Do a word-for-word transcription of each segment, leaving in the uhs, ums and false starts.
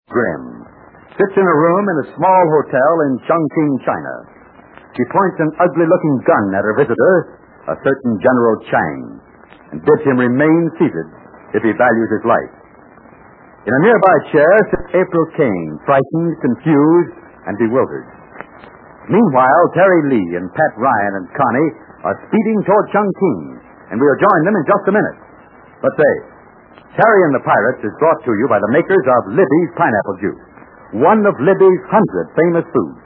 Grim sits in a room in a small hotel in Chongqing, China. She points an ugly-looking gun at her visitor, a certain General Chang, and bids him remain seated if he values his life. In a nearby chair sits April Kane, frightened, confused, and bewildered. Meanwhile, Terry Lee and Pat Ryan and Connie are speeding toward Chongqing, and we'll join them in just a minute. But say, Terry and the Pirates is brought to you by the makers of Libby's Pineapple Juice, one of Libby's hundred famous foods.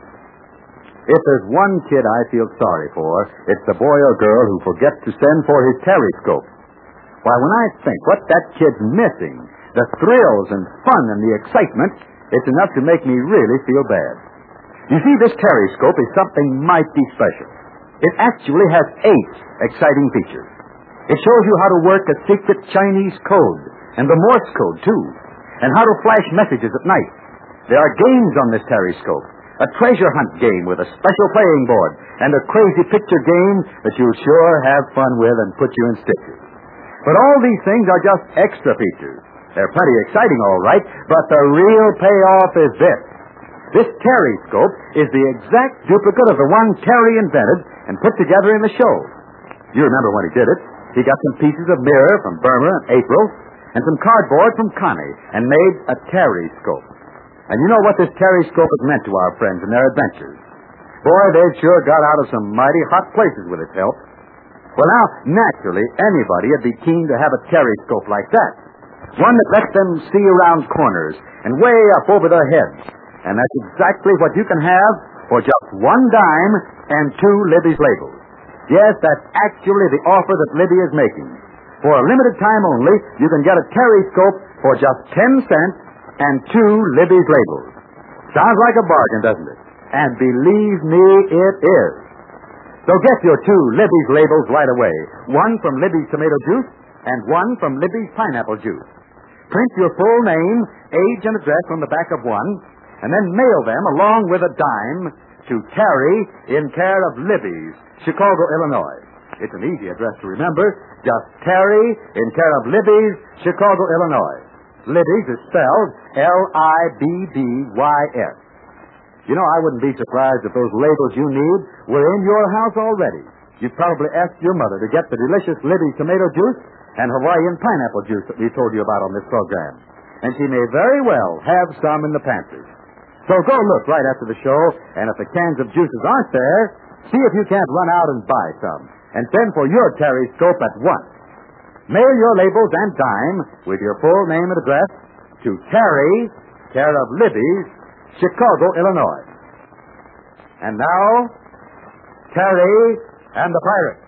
If there's one kid I feel sorry for, it's the boy or girl who forgets to send for his Terryscope. Why, when I think what that kid's missing, the thrills and fun and the excitement, it's enough to make me really feel bad. You see, this Terryscope is something mighty special. It actually has eight exciting features. It shows you how to work a secret Chinese code, and the Morse code, too, and how to flash messages at night. There are games on this Terryscope, a treasure hunt game with a special playing board, and a crazy picture game that you'll sure have fun with and put you in stitches. But all these things are just extra features. They're plenty exciting, all right, but the real payoff is this. This Terryscope is the exact duplicate of the one Terry invented and put together in the show. You remember when he did it. He got some pieces of mirror from Burma and April, and some cardboard from Connie, and made a Terryscope. And you know what this Terryscope has meant to our friends and their adventures. Boy, they've sure got out of some mighty hot places with its help. Well, now, naturally, anybody would be keen to have a Terryscope like that. One that lets them see around corners and way up over their heads. And that's exactly what you can have for just one dime and two Libby's labels. Yes, that's actually the offer that Libby is making. For a limited time only, you can get a Terryscope for just ten cents and two Libby's labels. Sounds like a bargain, doesn't it? And believe me, it is. So get your two Libby's labels right away. One from Libby's tomato juice and one from Libby's pineapple juice. Print your full name, age, and address on the back of one, and then mail them along with a dime to Terry in care of Libby's, Chicago, Illinois. It's an easy address to remember. Just Terry in care of Libby's, Chicago, Illinois. Libby's is spelled L I B B Y S. You know, I wouldn't be surprised if those labels you need were in your house already. You'd probably ask your mother to get the delicious Libby's tomato juice and Hawaiian pineapple juice that we told you about on this program. And she may very well have some in the pantry. So go look right after the show, and if the cans of juices aren't there, see if you can't run out and buy some, and send for your Terryscope at once. Mail your labels and dime with your full name and address to Terry, care of Libby's, Chicago, Illinois. And now, Terry and the Pirates.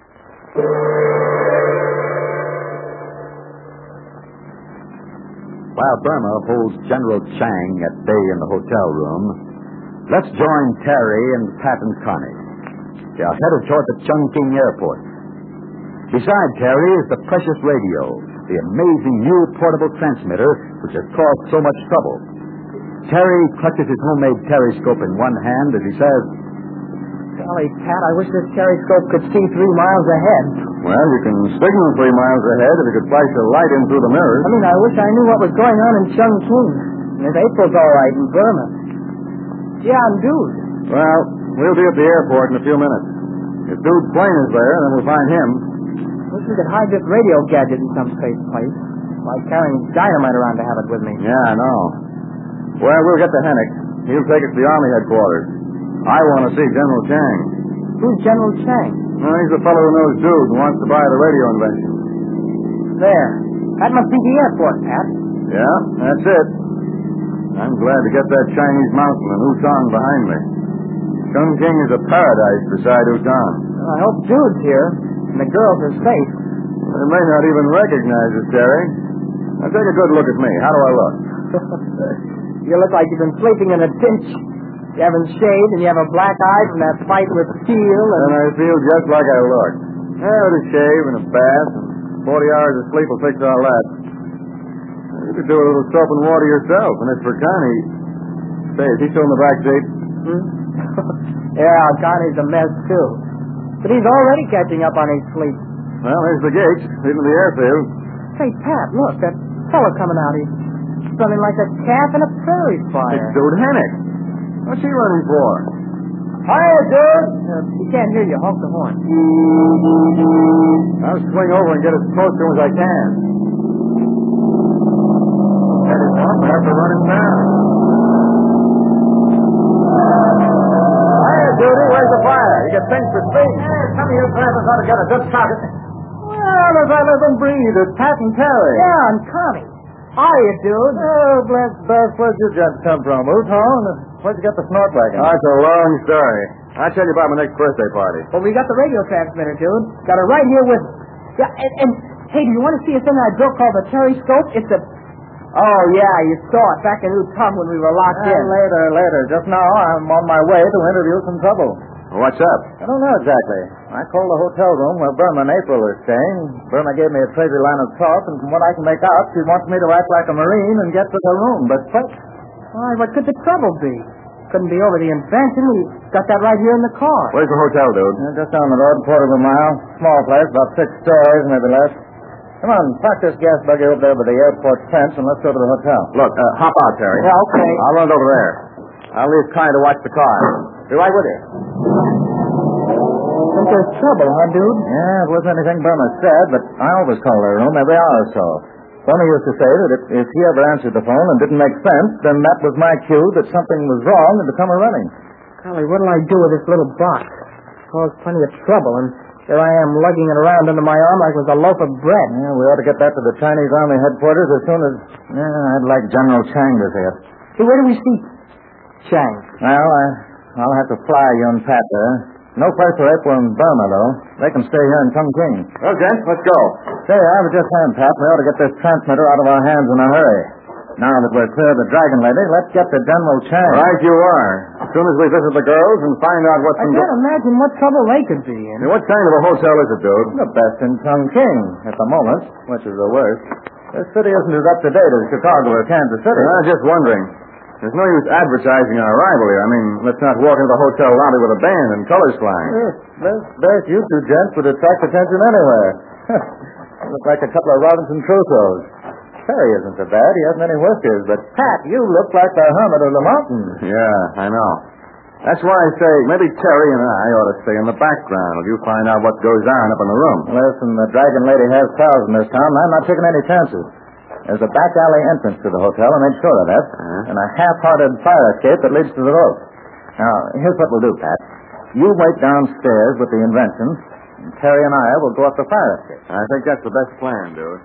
While Burma holds General Chang at bay in the hotel room, let's join Terry and Pat and Connie. They are headed toward the Chongqing airport. Beside Terry is the precious radio, the amazing new portable transmitter which has caused so much trouble. Terry clutches his homemade Terryscope in one hand as he says, "Golly, Pat, I wish this Terryscope could see three miles ahead." Well, you can signal three miles ahead if you could flash a light in through the mirrors. I mean, I wish I knew what was going on in Chongqing. And if April's all right in Burma. Yeah, and Dude. Well, we'll be at the airport in a few minutes. If Dude's plane is there, then we'll find him. Wish we could hide this radio gadget in some safe place. Like carrying dynamite around to have it with me. Yeah, I know. Well, we'll get to Hennick. He'll take us to the Army headquarters. I want to see General Chang. Who's General Chang? Well, he's the fellow who knows Dude and wants to buy the radio invention. There. That must be the airport, Pat. Yeah, that's it. I'm glad to get that Chinese mountain and Utong behind me. Chongqing is a paradise beside Utong. Well, I hope Dude's here and the girls are safe. They may not even recognize us, Terry. Now take a good look at me. How do I look? You look like you've been sleeping in a ditch. You haven't shaved, and you have a black eye from that fight with Steele, and... And I feel just like I look. Yeah, with a shave and a bath, and forty hours of sleep will fix all that. You could do a little soap and water yourself, and as for Connie... Say, is he still in the back seat? Hmm? Yeah, Connie's a mess, too. But he's already catching up on his sleep. Well, there's the gate, leading to the airfield. Say, Pat, look, that fellow coming out here. running like a calf in a prairie fire. It's Dude Hennick. What's he running for? Hiya, dude. Uh, he can't hear you. Honk the horn. I'll swing over and get as close to him as I can. Get him off. I have to run him down. Hiya, Dudy. Where's the fire? You get things for speed. Hey, some of you drivers ought to get a good target. Well, as I live and breathe, it's Pat and Terry. Yeah, and Connie. Hiya, dude. Oh, bless Beth. Where'd you gents come from, Ootong? Where'd you get the snort wagon? Oh, it's a long story. I'll tell you about my next birthday party. Well, we got the radio transmitter, dude. Got it right here with us. Yeah, and, and hey, do you want to see a thing I built called the Terry Scope? It's a... Oh, yeah, you saw it back in Utah when we were locked Uh, in. later, later. Just now, I'm on my way to interview some trouble. What's up? I don't know exactly. I called the hotel room where Burma and April are staying. Burma gave me a crazy line of talk, and from what I can make out, she wants me to act like a Marine and get to the room. But what? Why, what could the trouble be? Couldn't be over the invention. We got that right here in the car. Where's the hotel, dude? Uh, just down the road, quarter of a mile. Small place, about six stories, maybe less. Come on, park this gas buggy over there by the airport fence, and let's go to the hotel. Look, uh, hop out, Terry. Yeah, okay. I'll run it over there. I'll leave Connie to watch the car. Be right with you. Think there's trouble, huh, dude? Yeah, it wasn't anything Burma said, but I always call their room every hour or so. Burma used to say that if, if he ever answered the phone and didn't make sense, then that was my cue that something was wrong and to come a running. Golly, what'll I do with this little box? Caused plenty of trouble, and here I am lugging it around under my arm like it was a loaf of bread. Yeah, we ought to get that to the Chinese Army headquarters as soon as... Yeah, I'd like General Chang to see it. Hey, where do we see Chang? Well, I, I'll have to fly you and Pat there. No place for April and Burma, though. They can stay here in Chongqing. Well, gents, let's go. Say, I was just saying, Pat, we ought to get this transmitter out of our hands in a hurry. Now that we're clear of the Dragon Lady, let's get to General Chang. Right you are. As soon as we visit the girls and find out what's... I can't imagine what trouble they could be in. What kind of a hotel is it, dude? The best in Chongqing, at the moment, which is the worst. This city isn't as up to date as Chicago or Kansas City. I was just wondering. There's no use advertising our arrival here. I mean, let's not walk into the hotel lobby with a band and colors flying. Yes, best, best you two gents would attract attention anywhere. You look like a couple of Robinson Crusoes. Terry isn't so bad. He hasn't any whiskers. But, Pat, you look like the hermit of the mountains. Yeah, I know. That's why I say maybe Terry and I ought to stay in the background while you find out what goes on up in the room. Listen, the Dragon Lady has cows in this town, and I'm not taking any chances. There's a back alley entrance to the hotel. I made sure of that. Uh-huh. And a half-hearted fire escape that leads to the roof. Now, here's what we'll do, Pat. You wait downstairs with the invention, and Terry and I will go up the fire escape. I think that's the best plan, dude.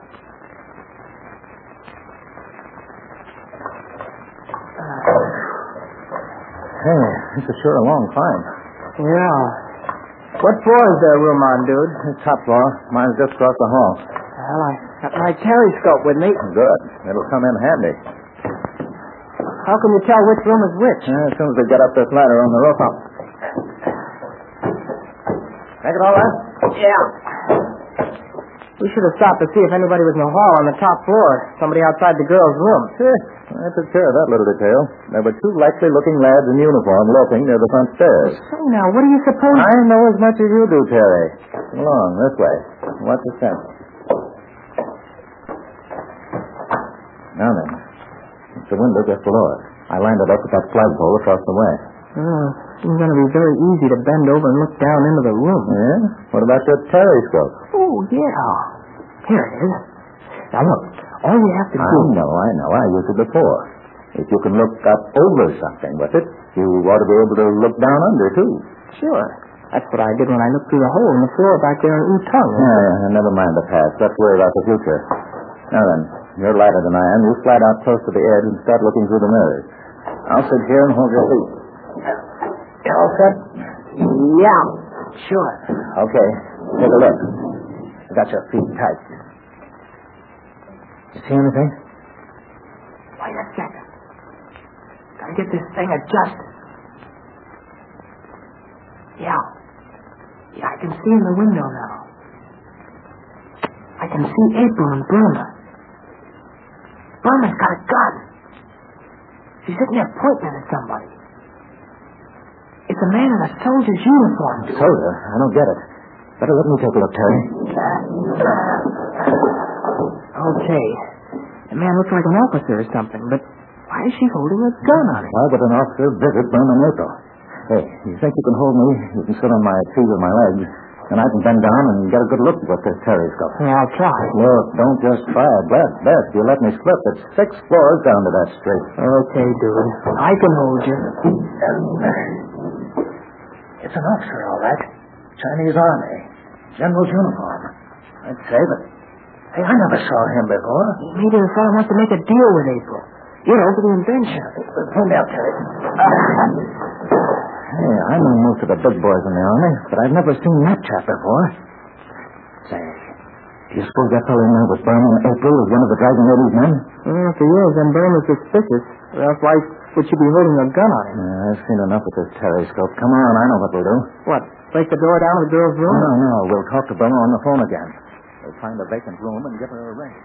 Hey, this is sure a long climb. Yeah. What floor is their room on, dude? The top floor. Mine's just across the hall. Well, I got my periscope with me. Good. It'll come in handy. How can you tell which room is which? Yeah, as soon as we get up this ladder on the roof, I'll... Make it all right? Yeah. We should have stopped to see if anybody was in the hall on the top floor. Somebody outside the girls' room. I took care of that little detail. There were two likely-looking lads in uniform loafing near the front stairs. Say now, what do you suppose... I know as much as you do, Terry. Come along, this way. Watch the step. Now then, it's the window just below us. I lined it up with that flagpole across the way. Oh, it's going to be very easy to bend over and look down into the room. Yeah? What about your periscope? Oh, yeah. Here it is. Now, look, all you have to do... I know, I know. I used it before. If you can look up over something with it, you ought to be able to look down under, too. Sure. That's what I did when I looked through the hole in the floor back there in Utong. Yeah, yeah, never mind the past. Let's worry about the future. Now then, you're lighter than I am. You slide out close to the edge and start looking through the mirrors. I'll sit here and hold your feet. You all set? Yeah, sure. Okay, take a look. You got your feet tight. You see anything? Wait a second. Gotta get this thing adjusted. Yeah. Yeah, I can see in the window now. I can see April and Burma. Burma's got a gun. She's sitting there pointing at somebody. It's a man in a soldier's uniform. Soldier? I don't get it. Better let me take a look, Terry. Okay. The man looks like an officer or something, but why is she holding a gun on him? I'll get an officer visit Burma April. Hey, you think you can hold me? You can sit on my feet with my legs, and I can bend down and get a good look at this periscope. Yeah, I'll try. Look, don't just try it. Best, best. You let me slip. It's six floors down to that street. Okay, dude. I can hold you. It's an officer, all right. Chinese Army. General's uniform. I'd say, but... Hey, I never saw him before. Maybe the fellow wants to make a deal with April. You know, for the invention. Pull me up, Terry. Hey, I know most of the big boys in the Army, but I've never seen that chap before. Say, do you suppose that fellow in there with Burma in April is one of the Dragon Lady's men? Well, if he is, then Burma's suspicious. Or else why would she be holding a gun on him? Yeah, I've seen enough of this periscope. Come on, I know what we'll do. What, break the door down to the girl's room? No, no, we'll talk to Burma on the phone again. We'll find a vacant room and give her a ring.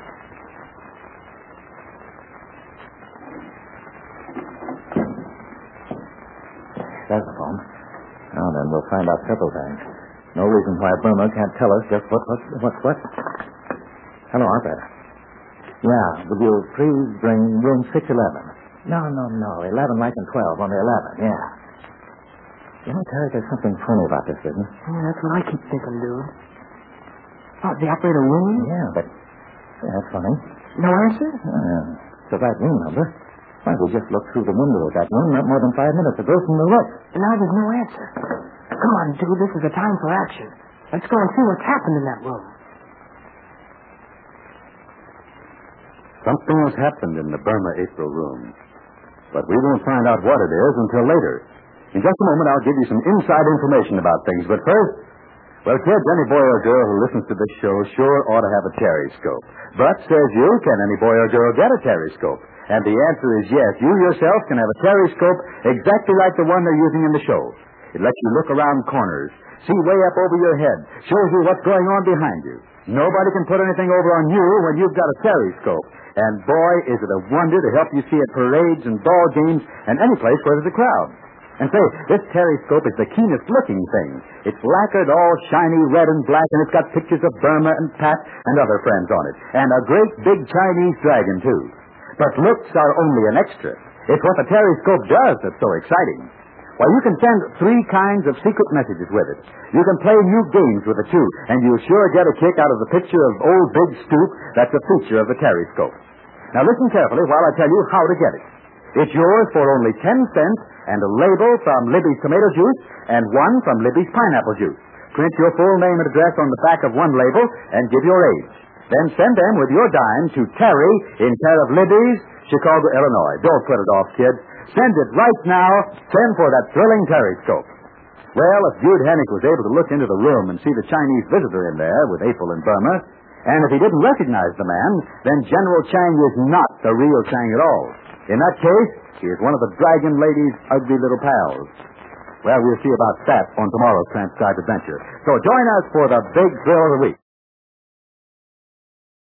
There's the phone. Now then, we'll find out several things. No reason why Burma can't tell us just what, what, what, what. Hello, operator. Yeah, will you please bring room six eleven? No, no, no. eleven like and twelve on the eleven, yeah. You know, Terry, there's something funny about this business. Yeah, that's what I keep thinking, dude. Oh, the operator ringing? Yeah, but yeah, that's funny. No answer? Uh, it's the right room number. Why, we just looked through the window of that room not more than five minutes ago from the roof. And now there's no answer. Come on, dude, this is the time for action. Let's go and see what's happened in that room. Something has happened in the Burma April room. But we won't find out what it is until later. In just a moment, I'll give you some inside information about things. But first, well, kids, any boy or girl who listens to this show sure ought to have a Terryscope. But, says you, can any boy or girl get a Terryscope? And the answer is yes. You yourself can have a Terryscope exactly like the one they're using in the show. It lets you look around corners, see way up over your head, shows you what's going on behind you. Nobody can put anything over on you when you've got a Terryscope. And boy, is it a wonder to help you see at parades and ball games and any place where there's a crowd. And say, this Terryscope is the keenest looking thing. It's lacquered all shiny red and black, and it's got pictures of Burma and Pat and other friends on it. And a great big Chinese dragon, too. But looks are only an extra. It's what the Terryscope does that's so exciting. Why, you can send three kinds of secret messages with it. You can play new games with it, too, and you'll sure get a kick out of the picture of old Big Stoop that's a feature of the Terryscope. Now, listen carefully while I tell you how to get it. It's yours for only ten cents and a label from Libby's tomato juice and one from Libby's pineapple juice. Print your full name and address on the back of one label and give your age. Then send them with your dime to Terry in care of Libby's, Chicago, Illinois. Don't put it off, kids. Send it right now. Send for that thrilling Terryscope. Well, if Jude Hennick was able to look into the room and see the Chinese visitor in there with April and Burma, and if he didn't recognize the man, then General Chang is not the real Chang at all. In that case, he is one of the Dragon Lady's ugly little pals. Well, we'll see about that on tomorrow's transcribed adventure. So join us for the big thrill of the week.